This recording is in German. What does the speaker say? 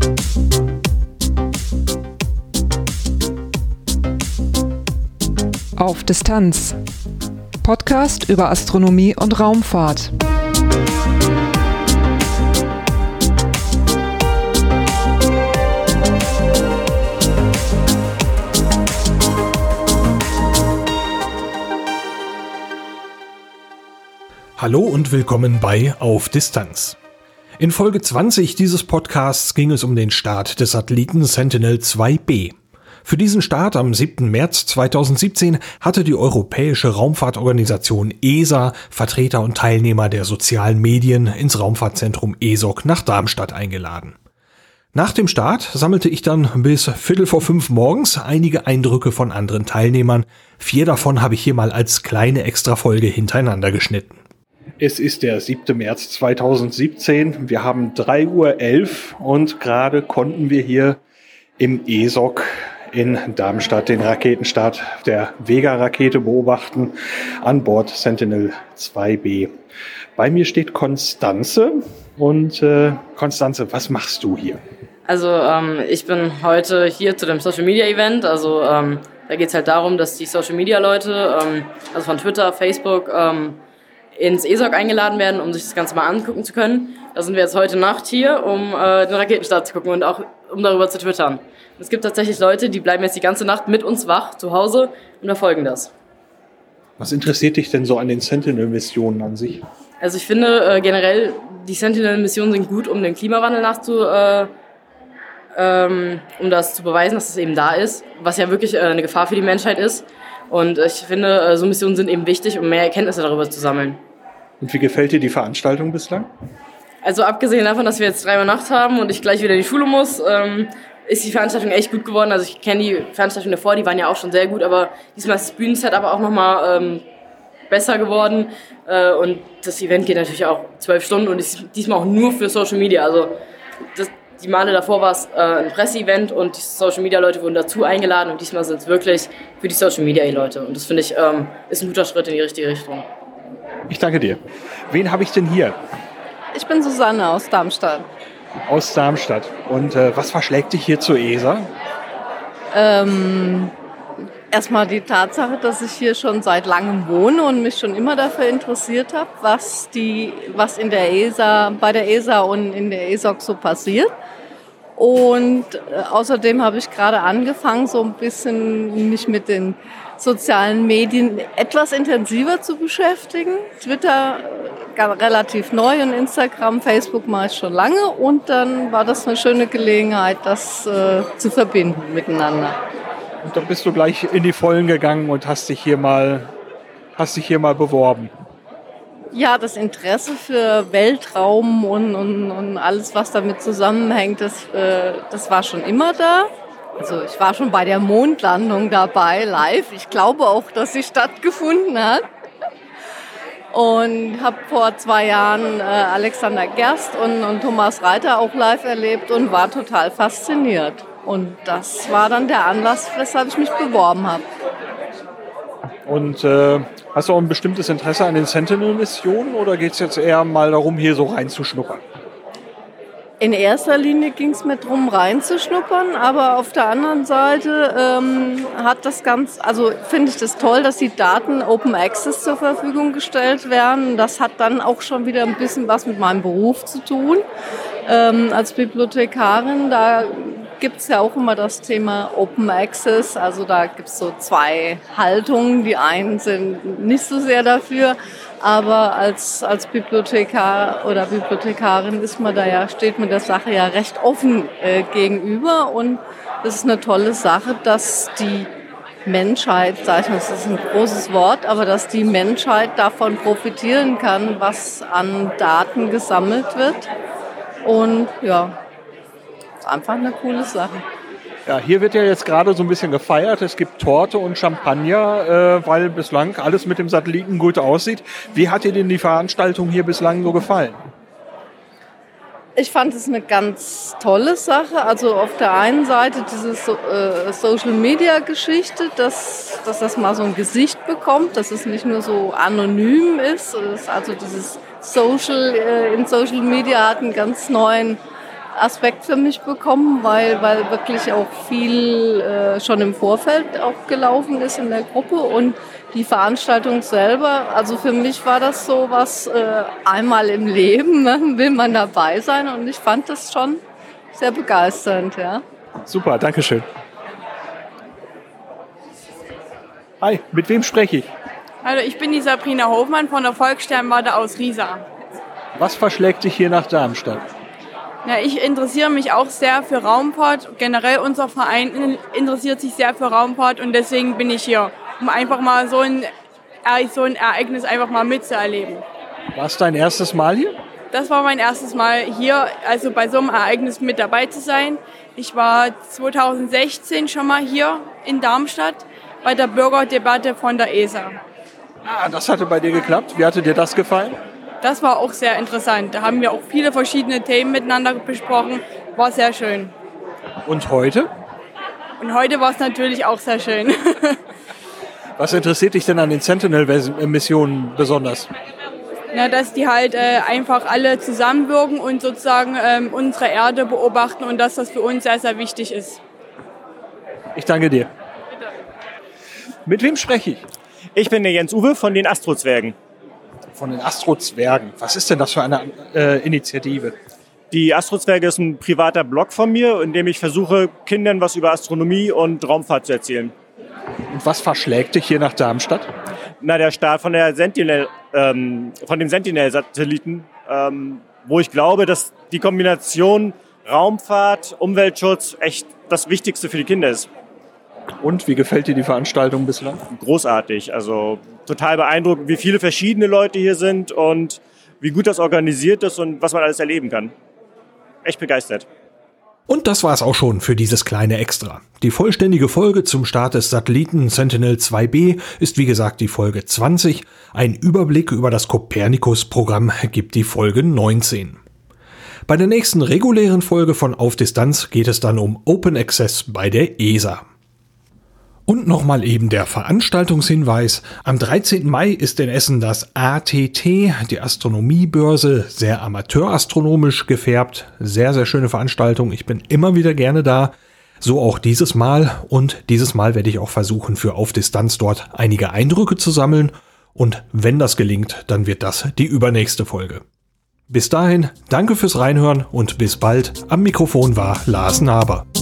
Auf Distanz. Podcast über Astronomie und Raumfahrt. Hallo und willkommen bei Auf Distanz. In Folge 20 dieses Podcasts ging es um den Start des Satelliten Sentinel-2B. Für diesen Start am 7. März 2017 hatte die Europäische Raumfahrtorganisation ESA Vertreter und Teilnehmer der sozialen Medien ins Raumfahrtzentrum ESOC nach Darmstadt eingeladen. Nach dem Start sammelte ich dann bis 4:45 morgens einige Eindrücke von anderen Teilnehmern. 4 davon habe ich hier mal als kleine Extrafolge hintereinander geschnitten. Es ist der 7. März 2017. Wir haben 3:11 Uhr und gerade konnten wir hier im ESOC in Darmstadt den Raketenstart der Vega-Rakete beobachten an Bord Sentinel-2B. Bei mir steht Konstanze. Und Konstanze, was machst du hier? Also ich bin heute hier zu dem Social-Media-Event. Also da geht es halt darum, dass die Social-Media-Leute, also von Twitter, Facebook, ins ESOC eingeladen werden, um sich das Ganze mal angucken zu können. Da sind wir jetzt heute Nacht hier, um den Raketenstart zu gucken und auch um darüber zu twittern. Es gibt tatsächlich Leute, die bleiben jetzt die ganze Nacht mit uns wach zu Hause und verfolgen das. Was interessiert dich denn so an den Sentinel-Missionen an sich? Also ich finde generell, die Sentinel-Missionen sind gut, um den Klimawandel um das zu beweisen, dass es eben da ist, was ja wirklich eine Gefahr für die Menschheit ist. Und ich finde, so Missionen sind eben wichtig, um mehr Erkenntnisse darüber zu sammeln. Und wie gefällt dir die Veranstaltung bislang? Also abgesehen davon, dass wir jetzt 3 Uhr Nacht haben und ich gleich wieder in die Schule muss, ist die Veranstaltung echt gut geworden. Also ich kenne die Veranstaltungen davor, die waren ja auch schon sehr gut, aber diesmal ist das Bühnensetup aber auch nochmal besser geworden. Und das Event geht natürlich auch 12 Stunden und ist diesmal auch nur für Social Media. Also die Male davor war es ein Presseevent und die Social Media Leute wurden dazu eingeladen und diesmal sind es wirklich für die Social Media Leute. Und das finde ich ist ein guter Schritt in die richtige Richtung. Ich danke dir. Wen habe ich denn hier? Ich bin Susanne aus Darmstadt. Aus Darmstadt. Und was verschlägt dich hier zur ESA? Erstmal die Tatsache, dass ich hier schon seit langem wohne und mich schon immer dafür interessiert habe, was in der ESA, bei der ESA und in der ESOC so passiert. Und außerdem habe ich gerade angefangen, so ein bisschen mich mit den sozialen Medien etwas intensiver zu beschäftigen. Twitter relativ neu und Instagram, Facebook mache ich schon lange. Und dann war das eine schöne Gelegenheit, das zu verbinden miteinander. Und dann bist du gleich in die Vollen gegangen und hast dich hier mal beworben. Ja, das Interesse für Weltraum und alles, was damit zusammenhängt, das war schon immer da. Also ich war schon bei der Mondlandung dabei, live. Ich glaube auch, dass sie stattgefunden hat. Und habe vor 2 Jahren Alexander Gerst und Thomas Reiter auch live erlebt und war total fasziniert. Und das war dann der Anlass, weshalb ich mich beworben habe. Und hast du auch ein bestimmtes Interesse an den Sentinel-Missionen oder geht es jetzt eher mal darum, hier so reinzuschnuppern? In erster Linie ging es mir darum, reinzuschnuppern, aber auf der anderen Seite finde ich das toll, dass die Daten Open Access zur Verfügung gestellt werden. Das hat dann auch schon wieder ein bisschen was mit meinem Beruf zu tun. Als Bibliothekarin, da gibt es ja auch immer das Thema Open Access. Also da gibt es so 2 Haltungen. Die einen sind nicht so sehr dafür, aber als Bibliothekar oder Bibliothekarin steht man der Sache ja recht offen gegenüber. Und das ist eine tolle Sache, dass die Menschheit, sag ich mal, das ist ein großes Wort, aber dass die Menschheit davon profitieren kann, was an Daten gesammelt wird. Und ja, ist einfach eine coole Sache. Ja, hier wird ja jetzt gerade so ein bisschen gefeiert. Es gibt Torte und Champagner, weil bislang alles mit dem Satelliten gut aussieht. Wie hat dir denn die Veranstaltung hier bislang so gefallen? Ich fand es eine ganz tolle Sache. Also auf der einen Seite diese Social-Media-Geschichte, dass das mal so ein Gesicht bekommt, dass es nicht nur so anonym ist. Also dieses in Social Media hat einen ganz neuen Aspekt für mich bekommen, weil wirklich auch viel schon im Vorfeld auch gelaufen ist in der Gruppe und die Veranstaltung selber, also für mich war das so was einmal im Leben, ne, will man dabei sein und ich fand das schon sehr begeisternd, ja. Super, danke schön. Hi, mit wem spreche ich? Also ich bin die Sabrina Hofmann von der Volkssternwarte aus Riesa. Was verschlägt dich hier nach Darmstadt? Ja, ich interessiere mich auch sehr für Raumfahrt. Generell unser Verein interessiert sich sehr für Raumfahrt und deswegen bin ich hier, um einfach mal so ein Ereignis einfach mal mitzuerleben. War es dein erstes Mal hier? Das war mein erstes Mal hier, also bei so einem Ereignis mit dabei zu sein. Ich war 2016 schon mal hier in Darmstadt bei der Bürgerdebatte von der ESA. Ah, das hatte bei dir geklappt. Wie hatte dir das gefallen? Das war auch sehr interessant. Da haben wir auch viele verschiedene Themen miteinander besprochen. War sehr schön. Und heute? Und heute war es natürlich auch sehr schön. Was interessiert dich denn an den Sentinel-Missionen besonders? Ja, dass die halt einfach alle zusammenwirken und sozusagen unsere Erde beobachten und dass das für uns sehr, sehr wichtig ist. Ich danke dir. Bitte. Mit wem spreche ich? Ich bin der Jens Uwe von den Astrozwergen. Von den Astrozwergen. Was ist denn das für eine Initiative? Die Astrozwerge ist ein privater Blog von mir, in dem ich versuche, Kindern was über Astronomie und Raumfahrt zu erzählen. Und was verschlägt dich hier nach Darmstadt? Na, der Start von der Sentinel, von dem Sentinel-Satelliten, wo ich glaube, dass die Kombination Raumfahrt, Umweltschutz echt das Wichtigste für die Kinder ist. Und wie gefällt dir die Veranstaltung bislang? Großartig, also total beeindruckend, wie viele verschiedene Leute hier sind und wie gut das organisiert ist und was man alles erleben kann. Echt begeistert. Und das war's auch schon für dieses kleine Extra. Die vollständige Folge zum Start des Satelliten Sentinel-2B ist wie gesagt die Folge 20. Ein Überblick über das Copernicus-Programm gibt die Folge 19. Bei der nächsten regulären Folge von Auf Distanz geht es dann um Open Access bei der ESA. Und nochmal eben der Veranstaltungshinweis. Am 13. Mai ist in Essen das ATT, die Astronomiebörse, sehr amateurastronomisch gefärbt. Sehr, sehr schöne Veranstaltung. Ich bin immer wieder gerne da. So auch dieses Mal. Und dieses Mal werde ich auch versuchen, für Auf Distanz dort einige Eindrücke zu sammeln. Und wenn das gelingt, dann wird das die übernächste Folge. Bis dahin, danke fürs Reinhören und bis bald. Am Mikrofon war Lars Naber.